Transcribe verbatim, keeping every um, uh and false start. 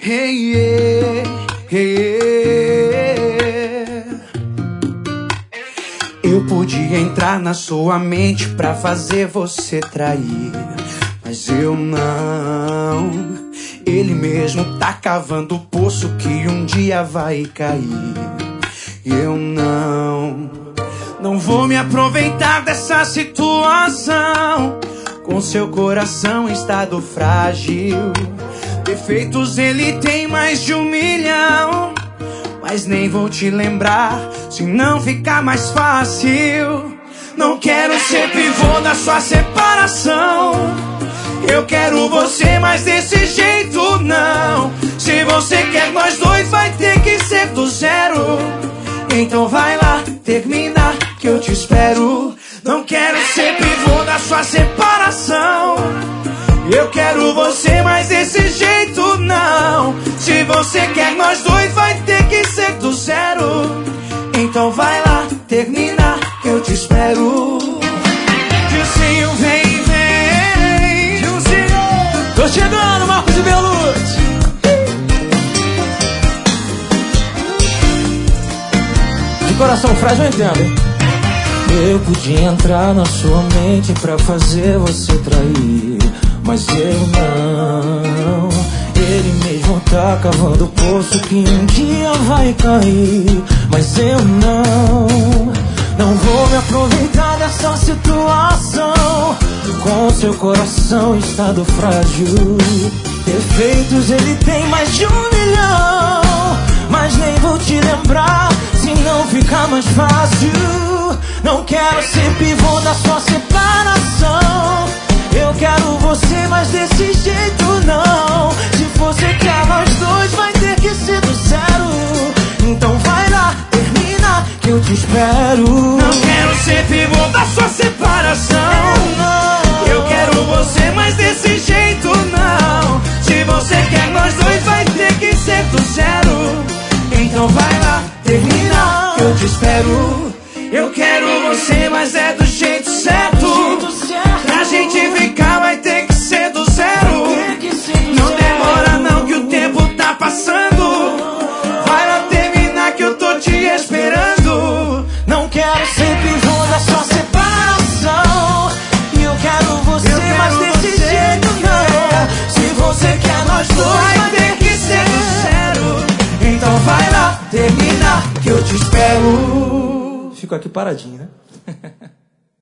Hey, yeah, yeah. Eu podia entrar na sua mente pra fazer você trair, mas eu não. Ele mesmo tá cavando o poço que um dia vai cair. Eu não, não vou me aproveitar dessa situação. Com seu coração em estado frágil, defeitos ele tem mais de um milhão. Mas nem vou te lembrar, se não ficar mais fácil. Não quero ser pivô da sua separação. Eu quero você, mas desse jeito não. Se você quer nós dois, vai ter que ser do zero. Então vai lá, termina, que eu te espero. Não quero ser pivô da sua separação. Eu quero você, mas desse jeito não. Se você quer nós dois, vai ter que ser do zero. Então vai lá, termina, que eu te espero. Gilzinho, vem, vem. Gilzinho, tô chegando, Marcos e Belucci. De coração frágil eu entendo, hein? Eu podia entrar na sua mente pra fazer você trair, mas eu não. Ele mesmo tá cavando o poço que um dia vai cair, mas eu não. Não vou me aproveitar dessa situação. Com seu coração em estado frágil, defeitos ele tem mais de um milhão. Mas nem vou te lembrar, se não ficar mais fácil. Não quero ser pivô da sua separação. Eu quero você, mas desse jeito não. Se você quer nós dois, vai ter que ser do zero. Então vai lá, termina, que eu te espero. Não quero ser pivô da sua separação. Eu quero você, mas desse jeito não. Se você quer nós dois, vai ter que ser do zero. Então vai lá, termina, que eu te espero. Eu quero você, mas é do jeito certo. Pra gente ficar vai ter que ser do zero. Não demora não, que o tempo tá passando. Vai lá terminar, que eu tô te esperando. Não quero ser pivô da sua separação. E eu quero você, eu quero mas desse você, jeito não. Se você quer nós dois, vai ter que ser do zero. Então vai lá, termina, que eu te espero. Fico aqui paradinho, né?